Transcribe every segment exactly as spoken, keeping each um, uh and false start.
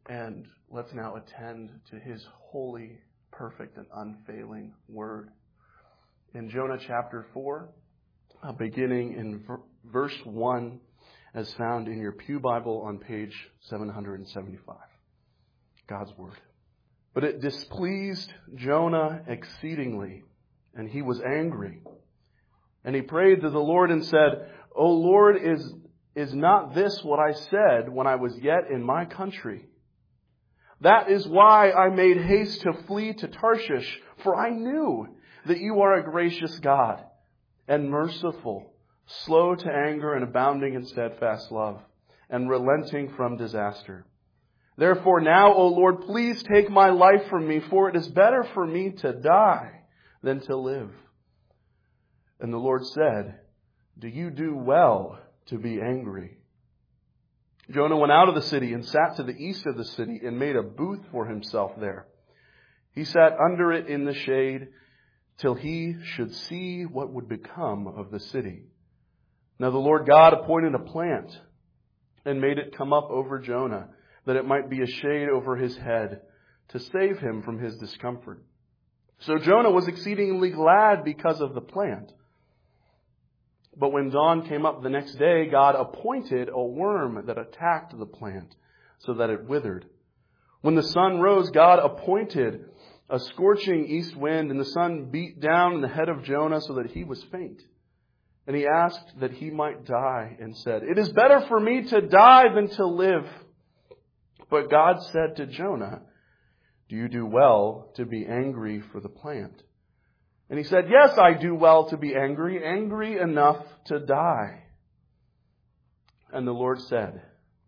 And let's now attend to His holy, perfect, and unfailing word. In Jonah chapter four, uh, beginning in ver- verse one, as found in your Pew Bible on page seven hundred seventy-five. God's word. But it displeased Jonah exceedingly, and he was angry. And he prayed to the Lord and said, O Lord, is, is not this what I said when I was yet in my country? That is why I made haste to flee to Tarshish, for I knew that you are a gracious God and merciful, slow to anger and abounding in steadfast love, and relenting from disaster. Therefore now, O Lord, please take my life from me, for it is better for me to die than to live. And the Lord said, Do you do well to be angry? Jonah went out of the city and sat to the east of the city and made a booth for himself there. He sat under it in the shade till he should see what would become of the city. Now the Lord God appointed a plant and made it come up over Jonah, that it might be a shade over his head to save him from his discomfort. So Jonah was exceedingly glad because of the plant. But when dawn came up the next day, God appointed a worm that attacked the plant so that it withered. When the sun rose, God appointed a scorching east wind, and the sun beat down on the head of Jonah so that he was faint. And he asked that he might die and said, It is better for me to die than to live. But God said to Jonah, Do you do well to be angry for the plant? And he said, Yes, I do well to be angry, angry enough to die. And the Lord said,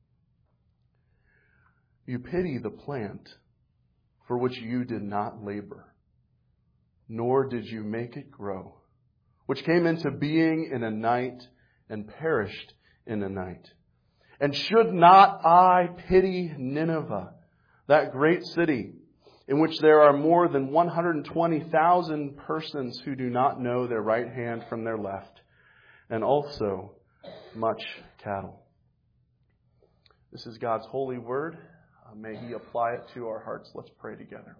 You pity the plant for which you did not labor, nor did you make it grow, which came into being in a night and perished in a night. And should not I pity Nineveh, that great city, in which there are more than one hundred twenty thousand persons who do not know their right hand from their left, and also much cattle? This is God's holy word. Uh, may He apply it to our hearts. Let's pray together.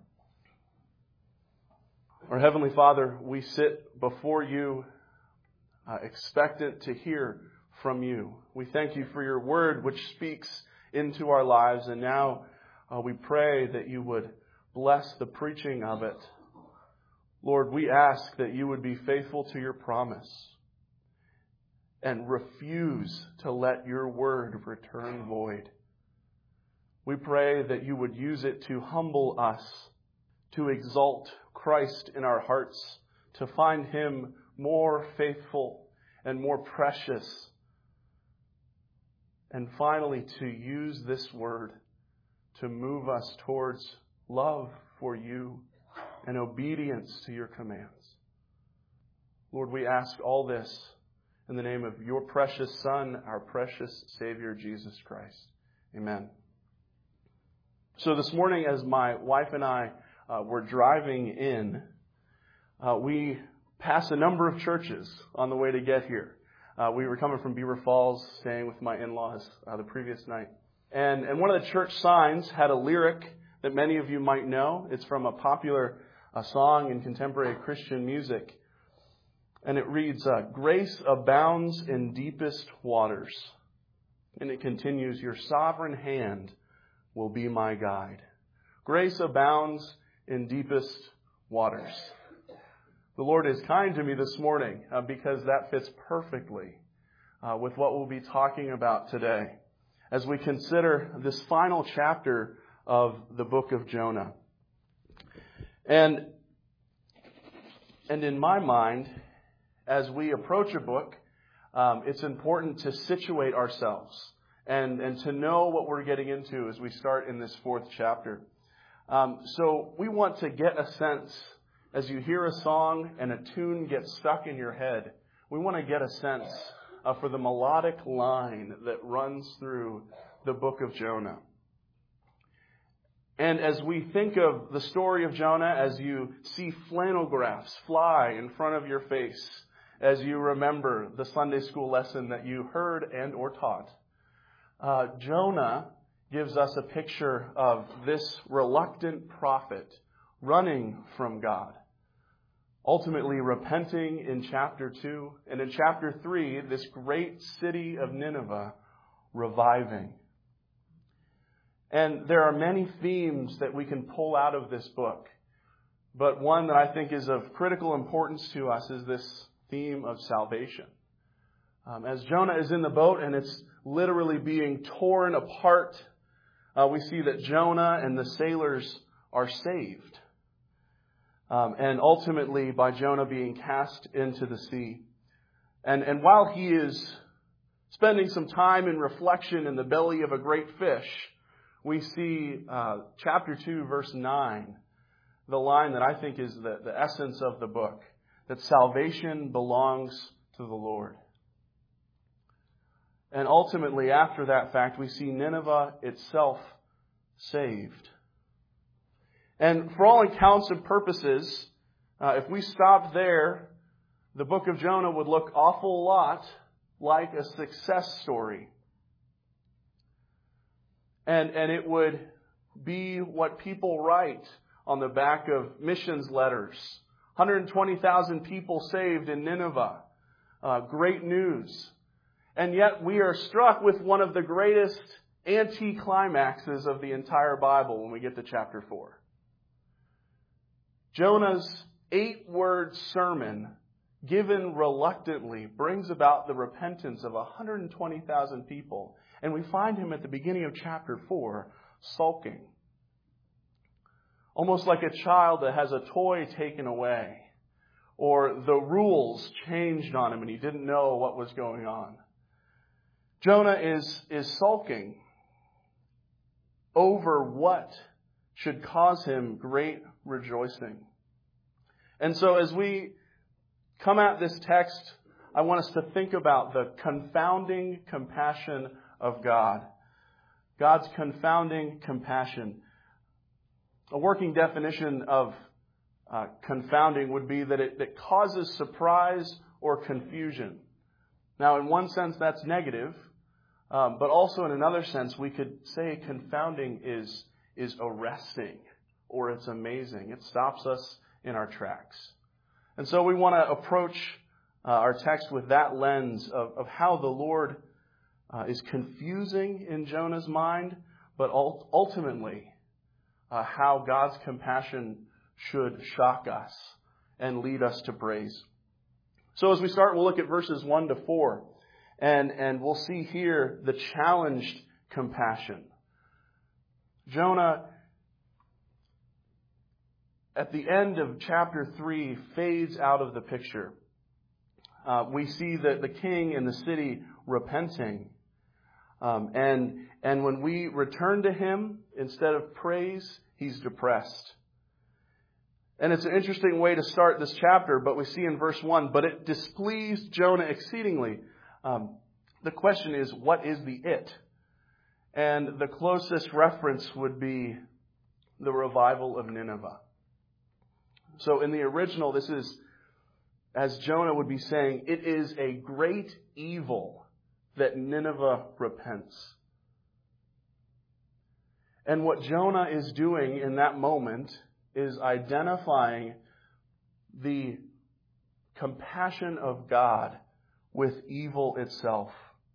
Our Heavenly Father, we sit before you uh, expectant to hear from you. We thank you for your word which speaks into our lives, and now uh, we pray that you would bless the preaching of it. Lord, we ask that you would be faithful to your promise and refuse to let your word return void. We pray that you would use it to humble us, to exalt Christ in our hearts, to find Him more faithful and more precious, and finally to use this word to move us towards love for you and obedience to your commands. Lord, we ask all this in the name of your precious Son, our precious Savior, Jesus Christ. Amen. So this morning, as my wife and I uh, were driving in, uh, we passed a number of churches on the way to get here. Uh, we were coming from Beaver Falls, staying with my in-laws uh, the previous night. And, and one of the church signs had a lyric that many of you might know. It's from a popular uh, song in contemporary Christian music. And it reads, uh, Grace abounds in deepest waters. And it continues, Your sovereign hand will be my guide. Grace abounds in deepest waters. The Lord is kind to me this morning uh, because that fits perfectly uh, with what we'll be talking about today as we consider this final chapter of the book of Jonah. And, and in my mind, as we approach a book, um, it's important to situate ourselves and, and to know what we're getting into as we start in this fourth chapter. Um, so we want to get a sense, as you hear a song and a tune gets stuck in your head, we want to get a sense uh, for the melodic line that runs through the book of Jonah. And as we think of the story of Jonah, as you see flannel graphs fly in front of your face, as you remember the Sunday school lesson that you heard and or taught, uh, Jonah gives us a picture of this reluctant prophet running from God, ultimately repenting in chapter two, and in chapter three, this great city of Nineveh reviving. And there are many themes that we can pull out of this book, but one that I think is of critical importance to us is this theme of salvation. Um, as Jonah is in the boat and it's literally being torn apart, uh, we see that Jonah and the sailors are saved. Um, and ultimately by Jonah being cast into the sea. And, and while he is spending some time in reflection in the belly of a great fish, we see uh, chapter two, verse nine, the line that I think is the, the essence of the book, that salvation belongs to the Lord. And ultimately, after that fact, we see Nineveh itself saved. And for all accounts and purposes, uh, if we stopped there, the book of Jonah would look awful lot like a success story. And, and it would be what people write on the back of missions letters. one hundred twenty thousand people saved in Nineveh. Uh, great news. And yet we are struck with one of the greatest anticlimaxes of the entire Bible when we get to chapter four. Jonah's eight-word sermon, given reluctantly, brings about the repentance of one hundred twenty thousand people. And we find him at the beginning of chapter four, sulking. Almost like a child that has a toy taken away, or the rules changed on him and he didn't know what was going on. Jonah is, is sulking over what should cause him great rejoicing. And so as we come at this text, I want us to think about the confounding compassion of God. God's confounding compassion. A working definition of uh, confounding would be that it, it causes surprise or confusion. Now, in one sense, that's negative, um, but also in another sense, we could say confounding is, is arresting, or it's amazing. It stops us in our tracks. And so we want to approach uh, our text with that lens of, of how the Lord uh, is confusing in Jonah's mind, but ultimately uh, how God's compassion should shock us and lead us to praise. So as we start, we'll look at verses one to four, and, and we'll see here the challenged compassion. Jonah, at the end of chapter three, fades out of the picture. Uh, we see that the king and the city repenting. Um, and, and when we return to him, instead of praise, he's depressed. And it's an interesting way to start this chapter, but we see in verse one, but it displeased Jonah exceedingly. Um, the question is, what is the it? And the closest reference would be the revival of Nineveh. So in the original, this is, as Jonah would be saying, it is a great evil that Nineveh repents. And what Jonah is doing in that moment is identifying the compassion of God with evil itself.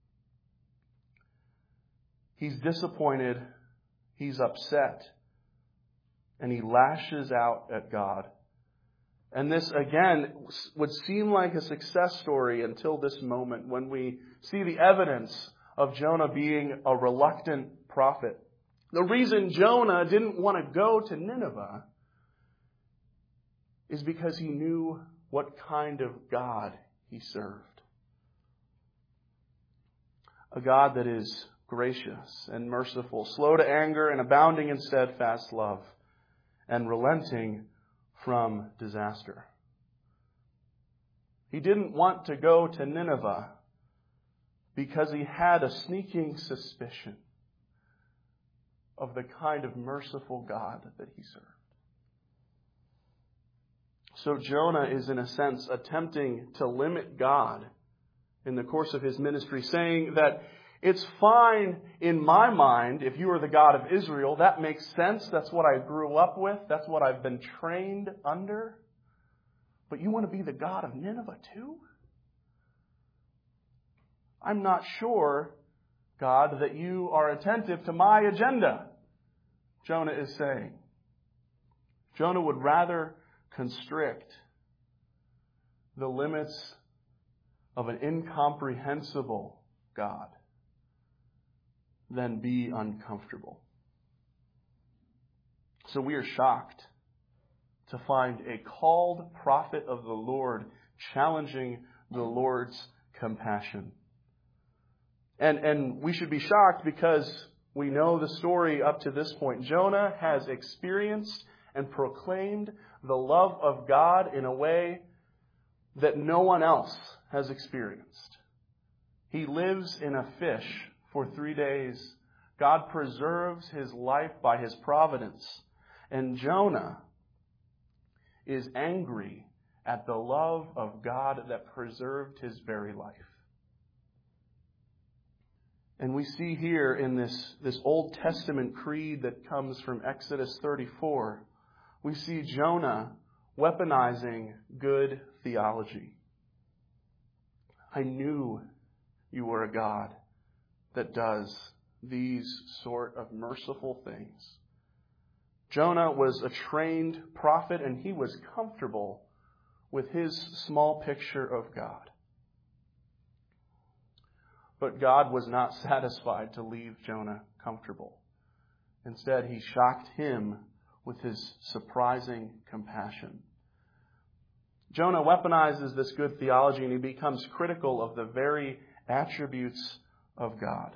He's disappointed, he's upset, and he lashes out at God. And this, again, would seem like a success story until this moment when we see the evidence of Jonah being a reluctant prophet. The reason Jonah didn't want to go to Nineveh is because he knew what kind of God he served. A God that is gracious and merciful, slow to anger and abounding in steadfast love, and relenting from disaster. He didn't want to go to Nineveh because he had a sneaking suspicion of the kind of merciful God that he served. So Jonah is, in a sense, attempting to limit God in the course of his ministry, saying that It's fine in my mind if you are the God of Israel. That makes sense. That's what I grew up with. That's what I've been trained under. But you want to be the God of Nineveh too? I'm not sure, God, that you are attentive to my agenda, Jonah is saying. Jonah would rather constrict the limits of an incomprehensible God than be uncomfortable. So we are shocked to find a called prophet of the Lord challenging the Lord's compassion. And, and we should be shocked because we know the story up to this point. Jonah has experienced and proclaimed the love of God in a way that no one else has experienced. He lives in a fish for three days. God preserves his life by his providence. And Jonah is angry at the love of God that preserved his very life. And we see here in this, this Old Testament creed that comes from Exodus thirty-four, we see Jonah weaponizing good theology. I knew you were a God that does these sort of merciful things. Jonah was a trained prophet, and he was comfortable with his small picture of God. But God was not satisfied to leave Jonah comfortable. Instead, he shocked him with his surprising compassion. Jonah weaponizes this good theology, and he becomes critical of the very attributes of God.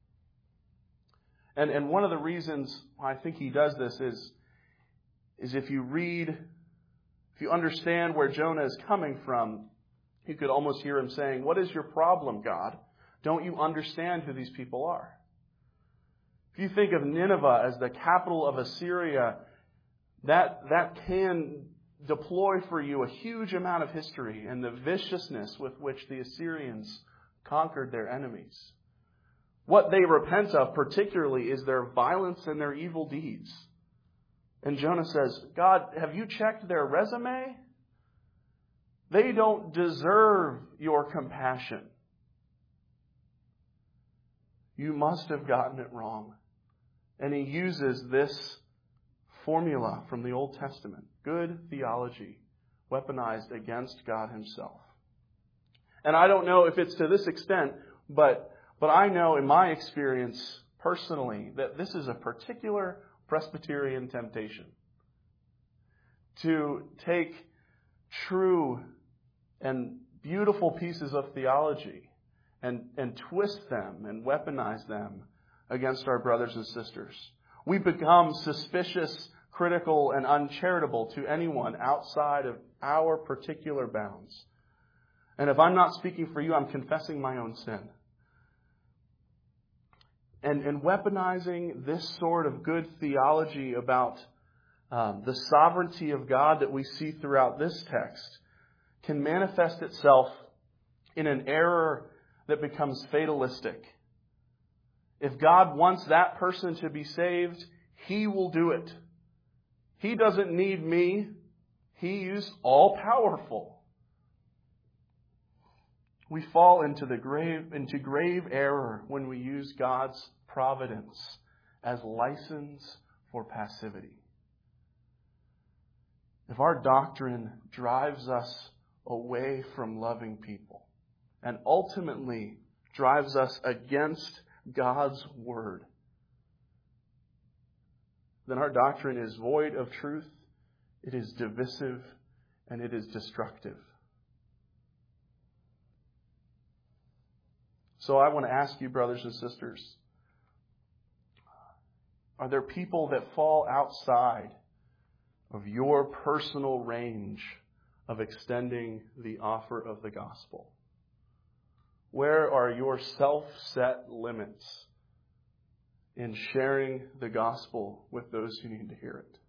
And, and one of the reasons I think he does this is, is if you read, if you understand where Jonah is coming from, you could almost hear him saying, "What is your problem, God? Don't you understand who these people are?" If you think of Nineveh as the capital of Assyria, that, that can deploy for you a huge amount of history and the viciousness with which the Assyrians conquered their enemies. What they repent of particularly is their violence and their evil deeds. And Jonah says, God, have you checked their resume? They don't deserve your compassion. You must have gotten it wrong. And he uses this formula from the Old Testament, good theology, weaponized against God himself. And I don't know if it's to this extent, but, but I know in my experience personally that this is a particular Presbyterian temptation. To take true and beautiful pieces of theology and, and twist them and weaponize them against our brothers and sisters. We become suspicious, critical, and uncharitable to anyone outside of our particular bounds. And if I'm not speaking for you, I'm confessing my own sin. And, and weaponizing this sort of good theology about um, the sovereignty of God that we see throughout this text can manifest itself in an error that becomes fatalistic. If God wants that person to be saved, He will do it. He doesn't need me. He is all-powerful. We fall into the grave, into grave error when we use God's providence as license for passivity. If our doctrine drives us away from loving people and ultimately drives us against God's word, then our doctrine is void of truth, it is divisive, and it is destructive. So I want to ask you, brothers and sisters, are there people that fall outside of your personal range of extending the offer of the gospel? Where are your self-set limits in sharing the gospel with those who need to hear it?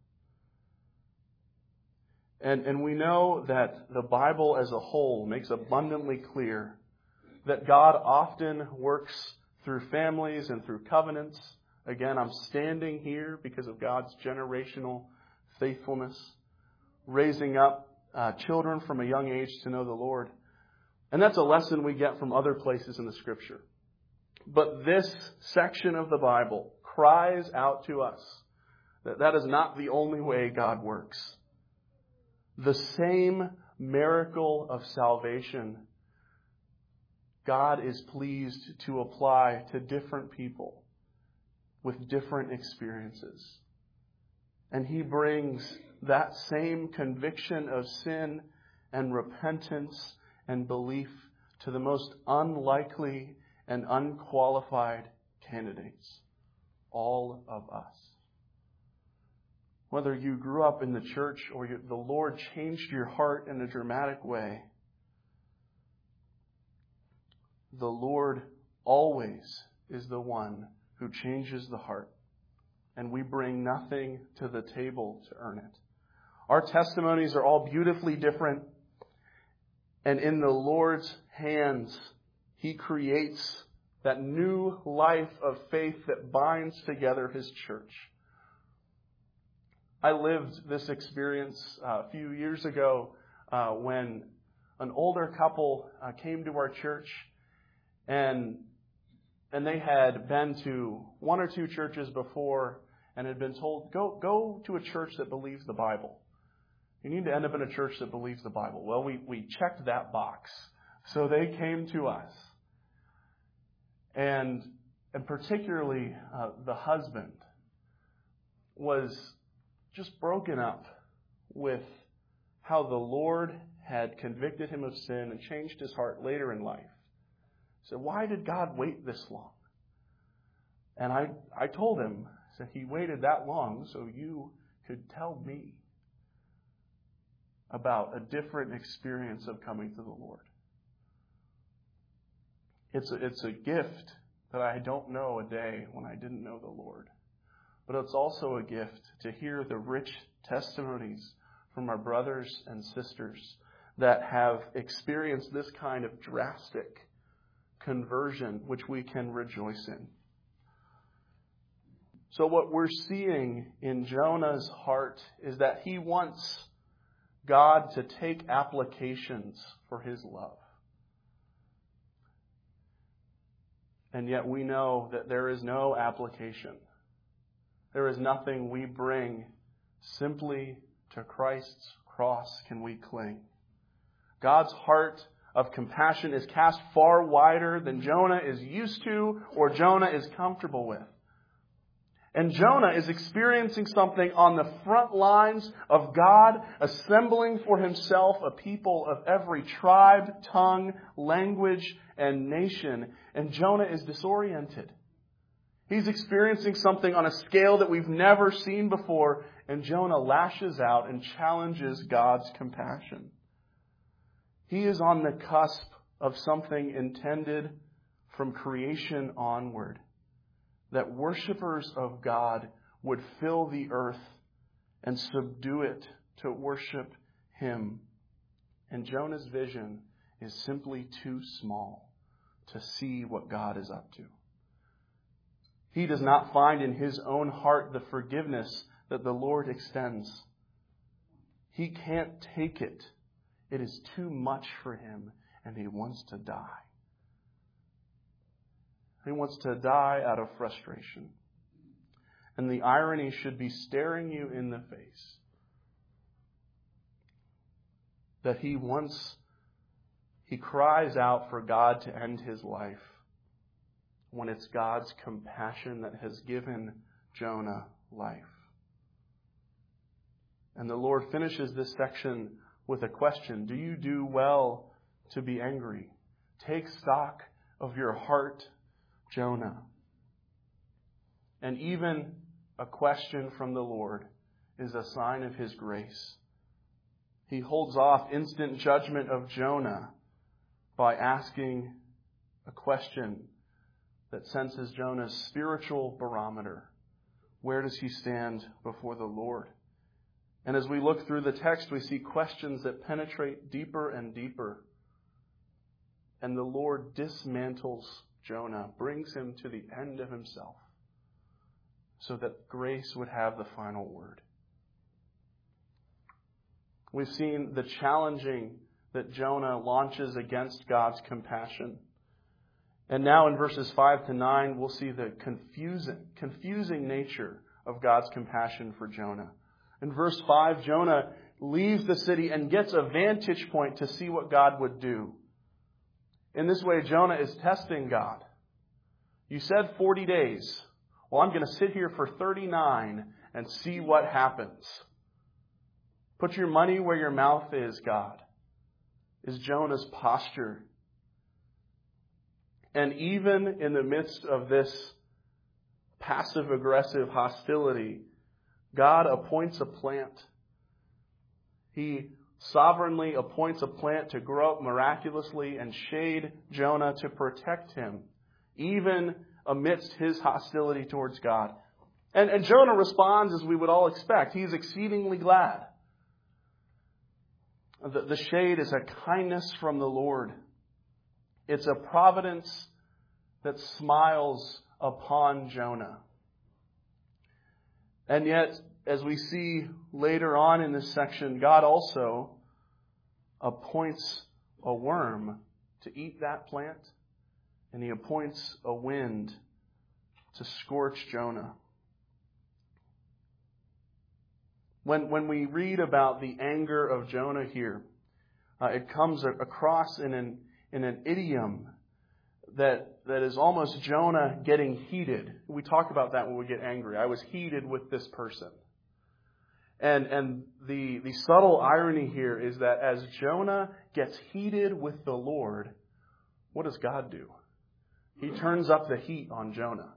And, and we know that the Bible as a whole makes abundantly clear that God often works through families and through covenants. Again, I'm standing here because of God's generational faithfulness, raising up uh, children from a young age to know the Lord. And that's a lesson we get from other places in the Scripture. But this section of the Bible cries out to us that that is not the only way God works. The same miracle of salvation God is pleased to apply to different people with different experiences. And He brings that same conviction of sin and repentance and belief to the most unlikely and unqualified candidates, all of us. Whether you grew up in the church or you, the Lord changed your heart in a dramatic way, the Lord always is the one who changes the heart, and we bring nothing to the table to earn it. Our testimonies are all beautifully different, and in the Lord's hands, He creates that new life of faith that binds together His church. I lived this experience uh, a few years ago uh, when an older couple uh, came to our church, and and they had been to one or two churches before and had been told, go go to a church that believes the Bible. You need to end up in a church that believes the Bible. Well, we, we checked that box. So they came to us. And, and particularly uh, the husband was just broken up with how the Lord had convicted him of sin and changed his heart later in life. So why did God wait this long? And I, I told him, I said, He waited that long so you could tell me about a different experience of coming to the Lord. It's a, it's a gift that I don't know a day when I didn't know the Lord. But it's also a gift to hear the rich testimonies from our brothers and sisters that have experienced this kind of drastic conversion, which we can rejoice in. So what we're seeing in Jonah's heart is that he wants God to take applications for His love. And yet we know that there is no application. There is nothing we bring. Simply to Christ's cross can we cling. God's heart of compassion is cast far wider than Jonah is used to or Jonah is comfortable with. And Jonah is experiencing something on the front lines of God assembling for Himself a people of every tribe, tongue, language, and nation. And Jonah is disoriented. He's experiencing something on a scale that we've never seen before. And Jonah lashes out and challenges God's compassion. He is on the cusp of something intended from creation onward. That worshipers of God would fill the earth and subdue it to worship Him. And Jonah's vision is simply too small to see what God is up to. He does not find in his own heart the forgiveness that the Lord extends. He can't take it. It is too much for him, and he wants to die. He wants to die out of frustration. And the irony should be staring you in the face. That he wants, he cries out for God to end his life when it's God's compassion that has given Jonah life. And the Lord finishes this section with a question. Do you do well to be angry? Take stock of your heart, Jonah. And even a question from the Lord is a sign of His grace. He holds off instant judgment of Jonah by asking a question that senses Jonah's spiritual barometer. Where does he stand before the Lord? And as we look through the text, we see questions that penetrate deeper and deeper. And the Lord dismantles Jonah, brings him to the end of himself so that grace would have the final word. We've seen the challenging that Jonah launches against God's compassion. And now in verses five to nine, we'll see the confusing, confusing nature of God's compassion for Jonah. In verse five, Jonah leaves the city and gets a vantage point to see what God would do. In this way, Jonah is testing God. You said forty days. Well, I'm going to sit here for thirty-nine and see what happens. Put your money where your mouth is, God, is Jonah's posture. And even in the midst of this passive-aggressive hostility, God appoints a plant. He sovereignly appoints a plant to grow up miraculously and shade Jonah to protect him, even amidst his hostility towards God. And, and Jonah responds as we would all expect. He's exceedingly glad. The, the shade is a kindness from the Lord. It's a providence that smiles upon Jonah. And yet, as we see later on in this section, God also appoints a worm to eat that plant, and He appoints a wind to scorch Jonah. When, when we read about the anger of Jonah here, uh, it comes across in an, in an idiom that, that is almost Jonah getting heated. We talk about that when we get angry. I was heated with this person. And, and the, the subtle irony here is that as Jonah gets heated with the Lord, what does God do? He turns up the heat on Jonah.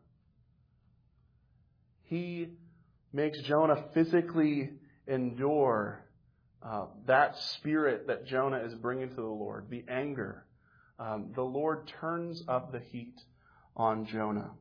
He makes Jonah physically endure uh, that spirit that Jonah is bringing to the Lord, the anger. Um, the Lord turns up the heat on Jonah.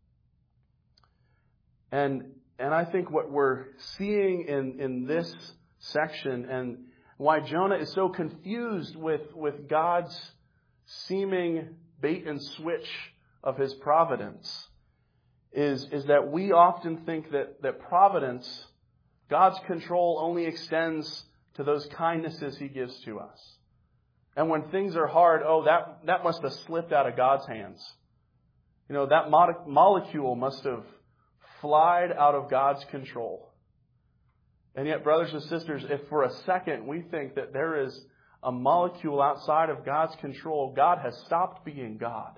And and I think what we're seeing in, in this section and why Jonah is so confused with, with God's seeming bait and switch of His providence is, is that we often think that, that providence, God's control, only extends to those kindnesses He gives to us. And when things are hard, oh, that, that must have slipped out of God's hands. You know, that mo- molecule must have flied out of God's control. And yet, brothers and sisters, if for a second we think that there is a molecule outside of God's control, God has stopped being God.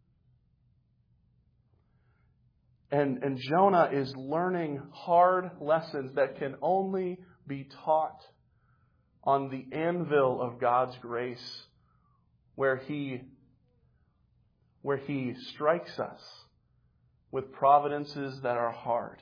And, and Jonah is learning hard lessons that can only be taught on the anvil of God's grace, where He, where He strikes us with providences that are hard.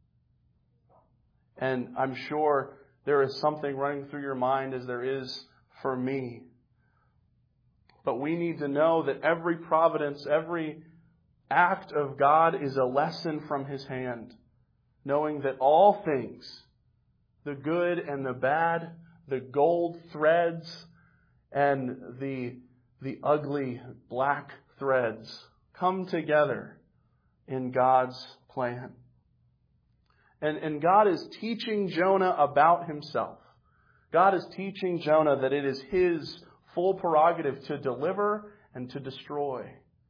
And I'm sure there is something running through your mind as there is for me. But we need to know that every providence, every act of God is a lesson from His hand. Knowing that all things, the good and the bad, the gold threads and the, the ugly black threads come together in God's plan. And, and God is teaching Jonah about Himself. God is teaching Jonah that it is His full prerogative to deliver and to destroy.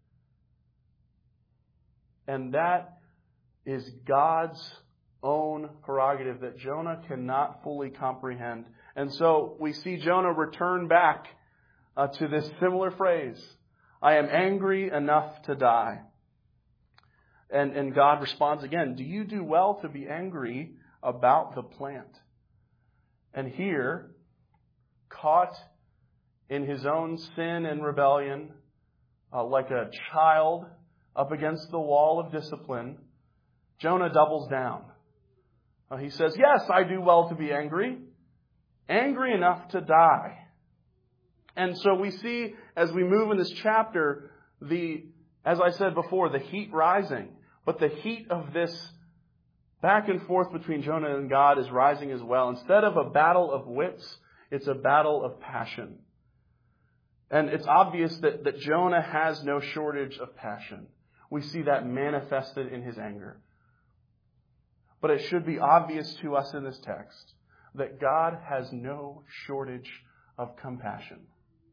And that is God's own prerogative that Jonah cannot fully comprehend. And so we see Jonah return back uh, to this similar phrase, I am angry enough to die. And, and God responds again, do you do well to be angry about the plant? And here, caught in his own sin and rebellion, uh, like a child up against the wall of discipline, Jonah doubles down. Uh, he says, yes, I do well to be angry, angry enough to die. And so we see, as we move in this chapter, the, as I said before, the heat rising. But the heat of this back and forth between Jonah and God is rising as well. Instead of a battle of wits, it's a battle of passion. And it's obvious that, that Jonah has no shortage of passion. We see that manifested in his anger. But it should be obvious to us in this text that God has no shortage of compassion.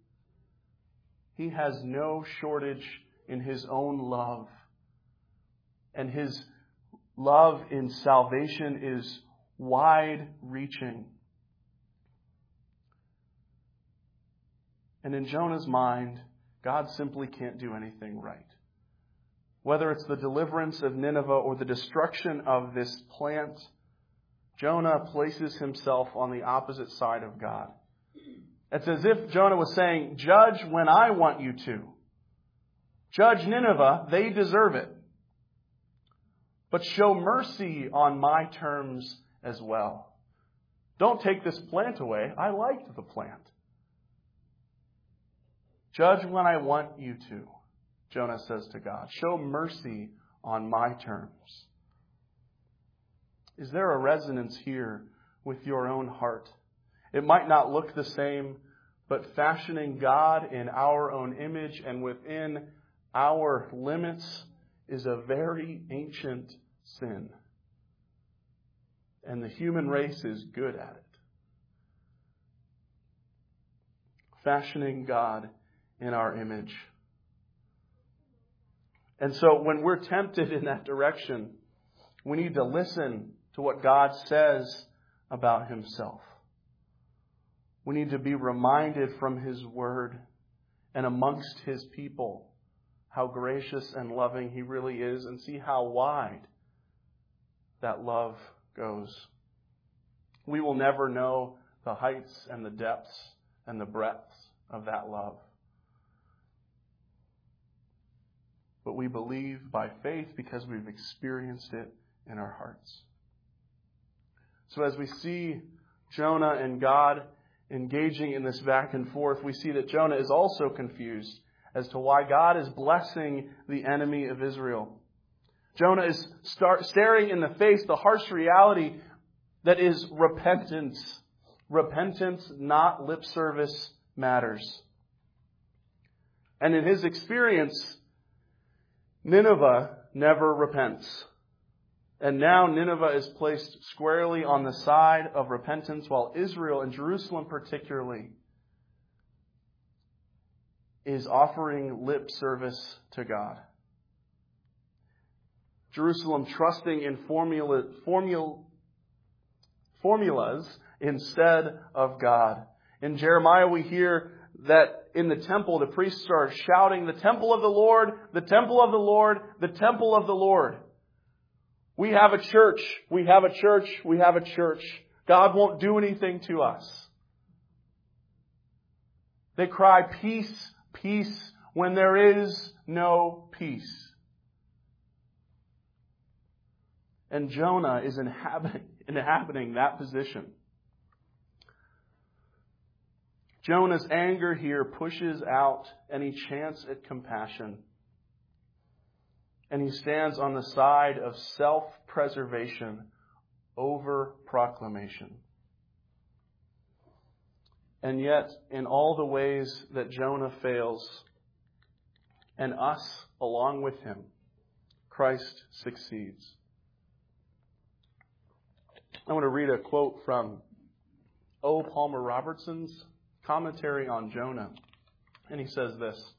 He has no shortage in His own love. And His love in salvation is wide-reaching. And in Jonah's mind, God simply can't do anything right. Whether it's the deliverance of Nineveh or the destruction of this plant, Jonah places himself on the opposite side of God. It's as if Jonah was saying, judge when I want you to. Judge Nineveh, they deserve it. But show mercy on my terms as well. Don't take this plant away. I liked the plant. Judge when I want you to, Jonah says to God. Show mercy on my terms. Is there a resonance here with your own heart? It might not look the same, but fashioning God in our own image and within our limits is a very ancient sin. And the human race is good at it. Fashioning God in our image. And so when we're tempted in that direction, we need to listen to what God says about Himself. We need to be reminded from His Word and amongst His people how gracious and loving He really is, and see how wide that love goes. We will never know the heights and the depths and the breadths of that love. But we believe by faith because we've experienced it in our hearts. So as we see Jonah and God engaging in this back and forth, we see that Jonah is also confused as to why God is blessing the enemy of Israel. Jonah is start, staring in the face the harsh reality that is repentance. Repentance, not lip service, matters. And in his experience, Nineveh never repents. And now Nineveh is placed squarely on the side of repentance, while Israel, and Jerusalem particularly, is offering lip service to God. Jerusalem trusting in formula, formula, formulas instead of God. In Jeremiah we hear that in the temple the priests are shouting, "The temple of the Lord, the temple of the Lord, the temple of the Lord." We have a church, we have a church, we have a church. God won't do anything to us. They cry, "Peace, peace," when there is no peace. And Jonah is inhabiting, inhabiting that position. Jonah's anger here pushes out any chance at compassion. And he stands on the side of self-preservation over proclamation. And yet, in all the ways that Jonah fails, and us along with him, Christ succeeds. I want to read a quote from O. Palmer Robertson's commentary on Jonah. And he says this: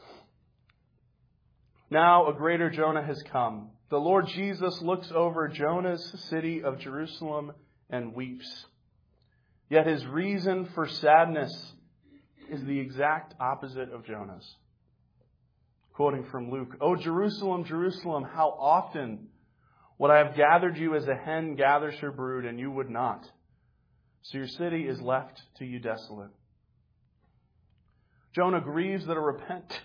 "Now a greater Jonah has come. The Lord Jesus looks over Jonah's city of Jerusalem and weeps. Yet his reason for sadness is the exact opposite of Jonah's." Quoting from Luke, "O Jerusalem, Jerusalem, how often would I have gathered you as a hen gathers her brood, and you would not. So your city is left to you desolate." Jonah grieves that a repent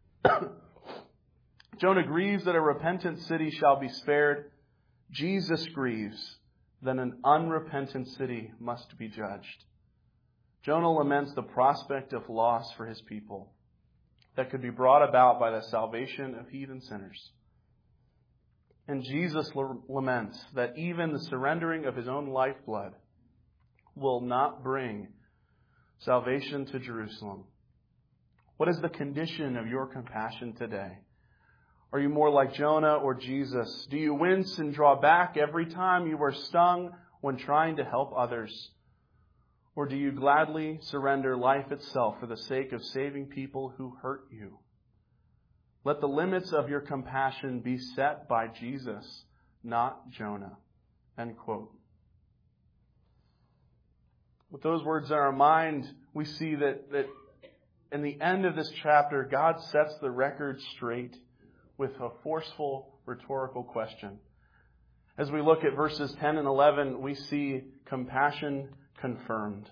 Jonah grieves that a repentant city shall be spared. Jesus grieves that an unrepentant city must be judged. Jonah laments the prospect of loss for his people that could be brought about by the salvation of heathen sinners. And Jesus laments that even the surrendering of his own lifeblood will not bring salvation to Jerusalem. What is the condition of your compassion today? Are you more like Jonah or Jesus? Do you wince and draw back every time you are stung when trying to help others? Or do you gladly surrender life itself for the sake of saving people who hurt you? Let the limits of your compassion be set by Jesus, not Jonah. End quote. With those words in our mind, we see that, that in the end of this chapter, God sets the record straight with a forceful rhetorical question. As we look at verses ten and eleven, we see compassion confirmed.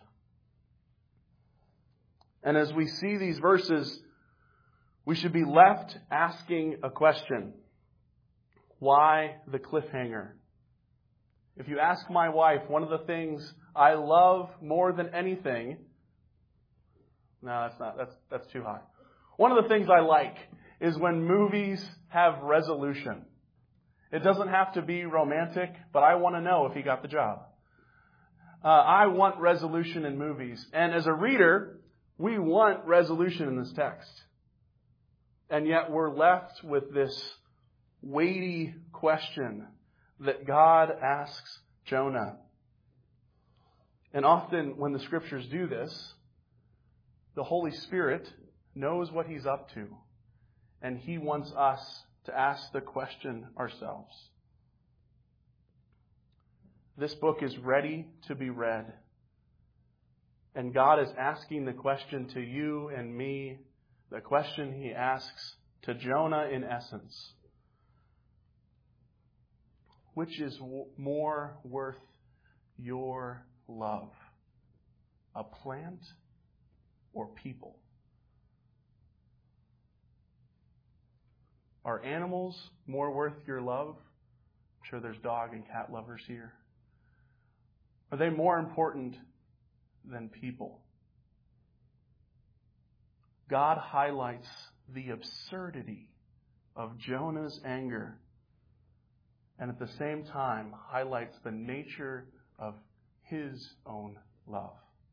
And as we see these verses, we should be left asking a question. Why the cliffhanger? If you ask my wife, one of the things I love more than anything... No, that's not. That's, that's too high. One of the things I like is when movies have resolution. It doesn't have to be romantic, but I want to know if he got the job. Uh, I want resolution in movies. And as a reader, we want resolution in this text. And yet we're left with this weighty question that God asks Jonah. And often when the Scriptures do this, the Holy Spirit knows what He's up to. And He wants us to ask the question ourselves. This book is ready to be read. And God is asking the question to you and me, the question He asks to Jonah in essence. Which is more worth your love? A plant or people? Are animals more worth your love? I'm sure there's dog and cat lovers here. Are they more important than people? God highlights the absurdity of Jonah's anger and at the same time highlights the nature of His own love.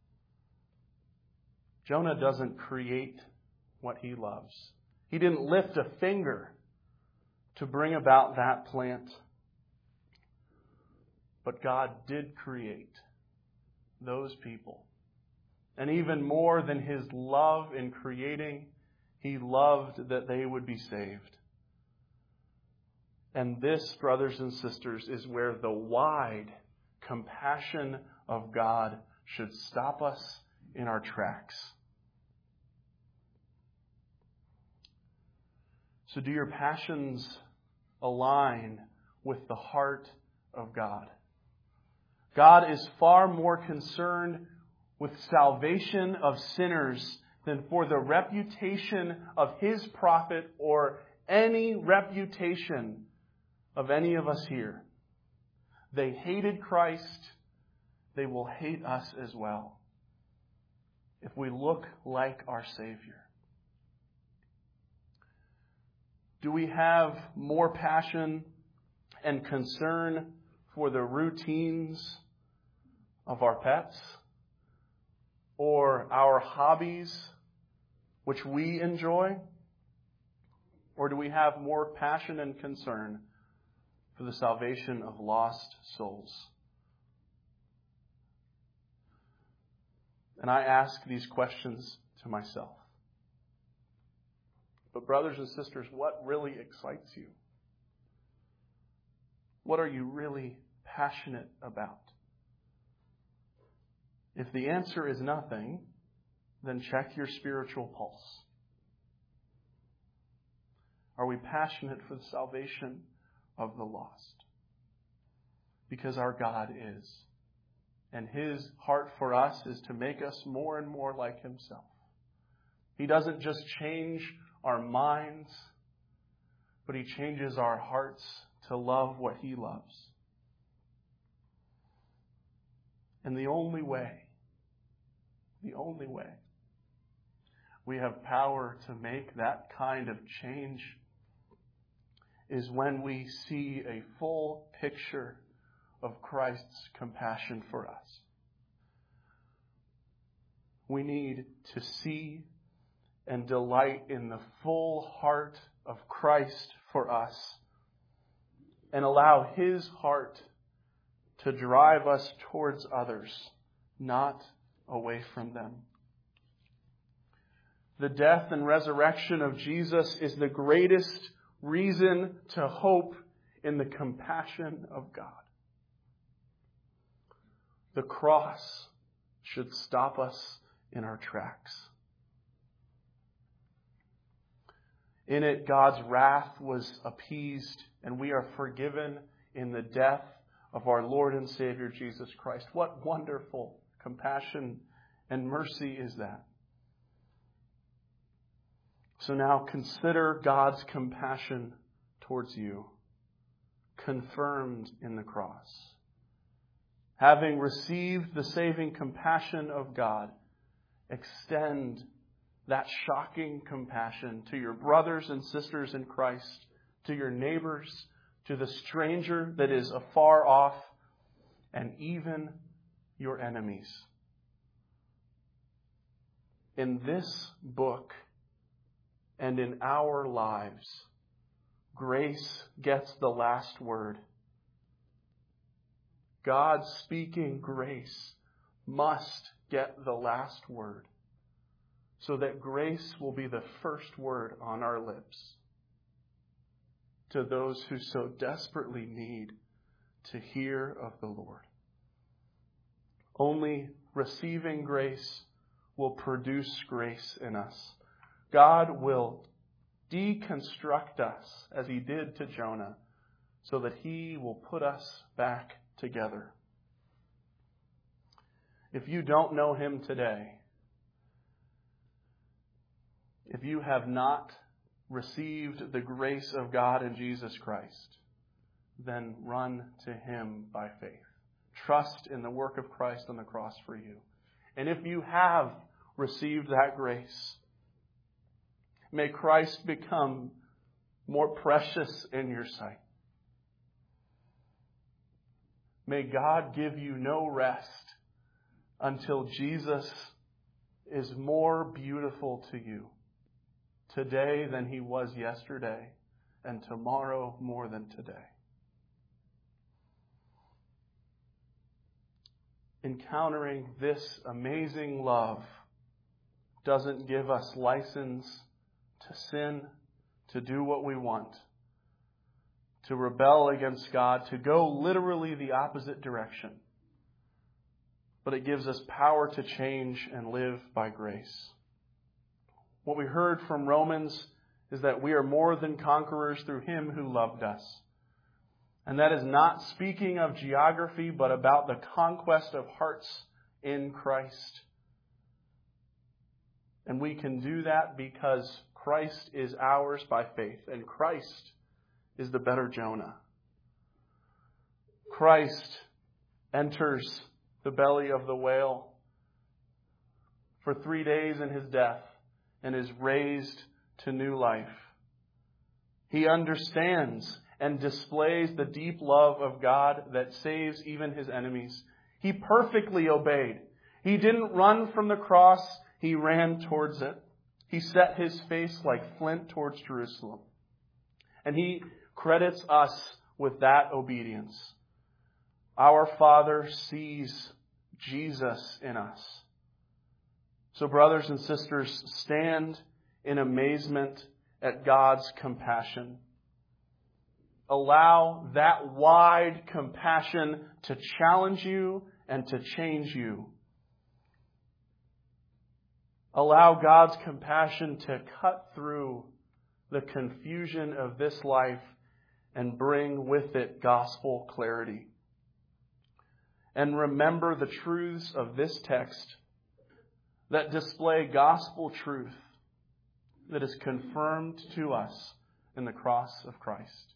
Jonah doesn't create what he loves. He didn't lift a finger to bring about that plant. But God did create those people. And even more than His love in creating, He loved that they would be saved. And this, brothers and sisters, is where the wide compassion of God should stop us in our tracks. So do your passions align with the heart of God? God is far more concerned with salvation of sinners than for the reputation of His prophet or any reputation of any of us here. They hated Christ. They will hate us as well if we look like our Savior. Do we have more passion and concern for the routines of our pets or our hobbies which we enjoy? Or do we have more passion and concern for the salvation of lost souls? And I ask these questions to myself. But brothers and sisters, what really excites you? What are you really passionate about? If the answer is nothing, then check your spiritual pulse. Are we passionate for the salvation of the lost? Because our God is. And His heart for us is to make us more and more like Himself. He doesn't just change our minds, but He changes our hearts to love what He loves. And the only way, the only way we have power to make that kind of change is when we see a full picture of Christ's compassion for us. We need to see and delight in the full heart of Christ for us, and allow His heart to drive us towards others, not away from them. The death and resurrection of Jesus is the greatest reason to hope in the compassion of God. The cross should stop us in our tracks. In it, God's wrath was appeased, and we are forgiven in the death of our Lord and Savior Jesus Christ. What wonderful compassion and mercy is that? So now consider God's compassion towards you, confirmed in the cross. Having received the saving compassion of God, extend that shocking compassion to your brothers and sisters in Christ, to your neighbors, to the stranger that is afar off, and even your enemies. In this book and in our lives, grace gets the last word. God speaking grace must get the last word, so that grace will be the first word on our lips to those who so desperately need to hear of the Lord. Only receiving grace will produce grace in us. God will deconstruct us as He did to Jonah, so that He will put us back together. If you don't know Him today, if you have not received the grace of God in Jesus Christ, then run to Him by faith. Trust in the work of Christ on the cross for you. And if you have received that grace, may Christ become more precious in your sight. May God give you no rest until Jesus is more beautiful to you today than He was yesterday, and tomorrow more than today. Encountering this amazing love doesn't give us license to sin, to do what we want, to rebel against God, to go literally the opposite direction. But it gives us power to change and live by grace. What we heard from Romans is that we are more than conquerors through Him who loved us. And that is not speaking of geography, but about the conquest of hearts in Christ. And we can do that because Christ is ours by faith, and Christ is the better Jonah. Christ enters the belly of the whale for three days in His death and is raised to new life. He understands and displays the deep love of God that saves even His enemies. He perfectly obeyed. He didn't run from the cross. He ran towards it. He set His face like flint towards Jerusalem. And He credits us with that obedience. Our Father sees Jesus in us. So brothers and sisters, stand in amazement at God's compassion. Allow that wide compassion to challenge you and to change you. Allow God's compassion to cut through the confusion of this life and bring with it gospel clarity. And remember the truths of this text that display gospel truth that is confirmed to us in the cross of Christ.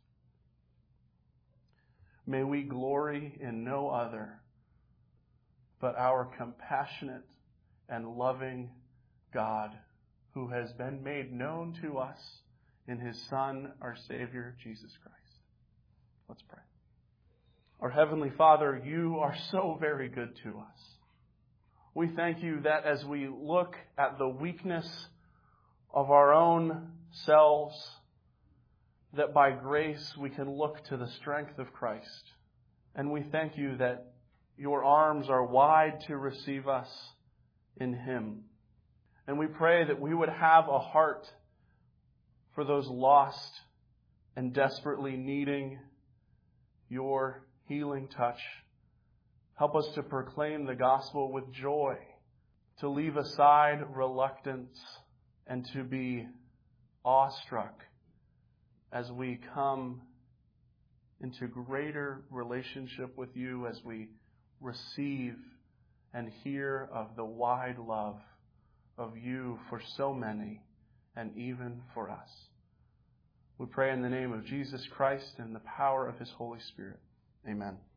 May we glory in no other but our compassionate and loving God, who has been made known to us in His Son, our Savior, Jesus Christ. Let's pray. Our Heavenly Father, You are so very good to us. We thank You that as we look at the weakness of our own selves, that by grace we can look to the strength of Christ. And we thank you that your arms are wide to receive us in Him. And we pray that we would have a heart for those lost and desperately needing your healing touch. Help us to proclaim the gospel with joy, to leave aside reluctance, and to be awestruck as we come into greater relationship with you, as we receive and hear of the wide love of you for so many and even for us. We pray in the name of Jesus Christ and the power of His Holy Spirit. Amen.